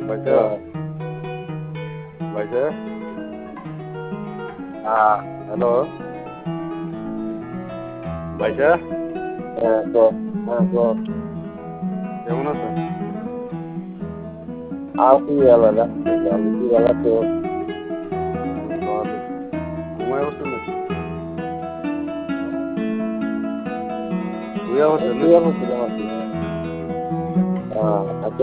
বাইসা বাইসা হ্যালো বাইসা কেমন আছেন? আছি আলাদা আলাদা তো ভালো। ঘুমায় বসছেন নাকি? শুয়ে বসছেন নাকি? শুয়ে